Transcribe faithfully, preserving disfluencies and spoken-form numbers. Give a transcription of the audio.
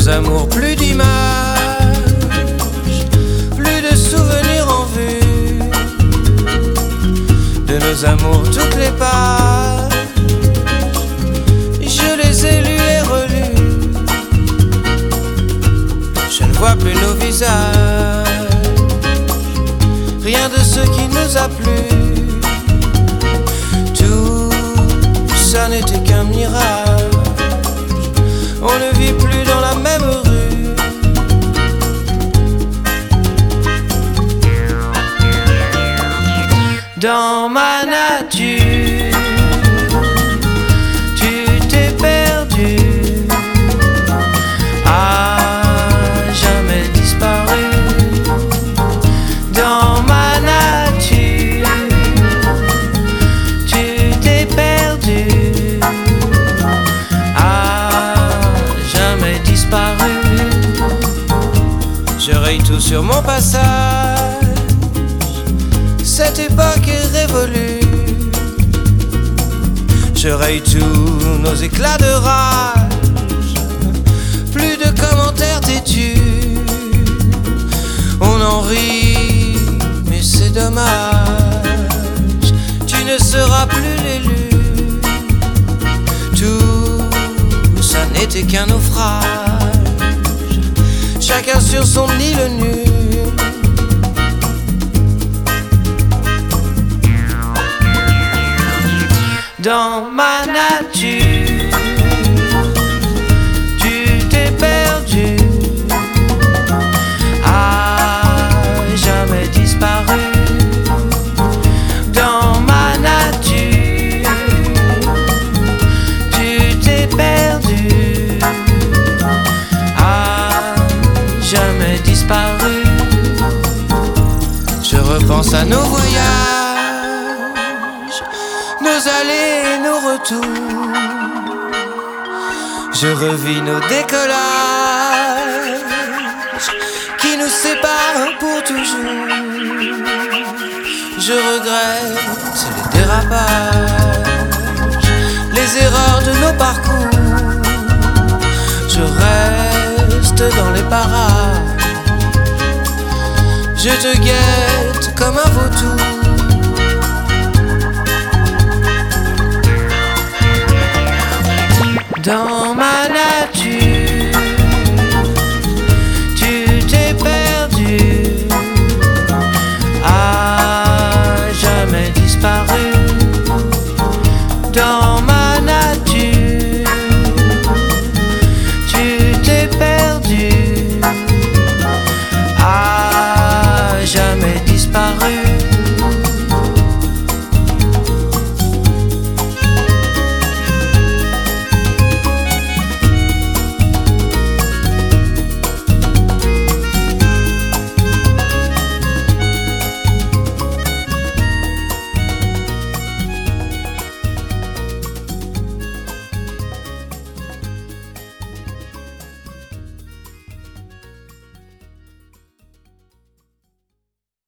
nos amours, plus d'images, plus de souvenirs en vue. De nos amours, toutes les pages, je les ai lues et relues. Je ne vois plus nos visages, rien de ce qui nous a plu. Tout ça n'était qu'un mirage, on ne vit plus dans la même rue. Dans ma nature, tu t'es perdu, à jamais disparu. Dans ma nature, tu t'es perdu, à jamais disparu. Je raye tout sur mon passage, cette époque est révolue. Je raye tous nos éclats de rage, plus de commentaires têtus. On en rit, mais c'est dommage, tu ne seras plus l'élu. Tout ça n'était qu'un naufrage, chacun sur son île nue. Dans ma nature, tu t'es perdu, à jamais disparu. Dans ma nature, tu t'es perdu, à jamais disparu. Je repense à nos voyages, nos allées et nos retours. Je revis nos décollages qui nous séparent pour toujours. Je regrette les dérapages, les erreurs de nos parcours. Je reste dans les parages, je te guette comme un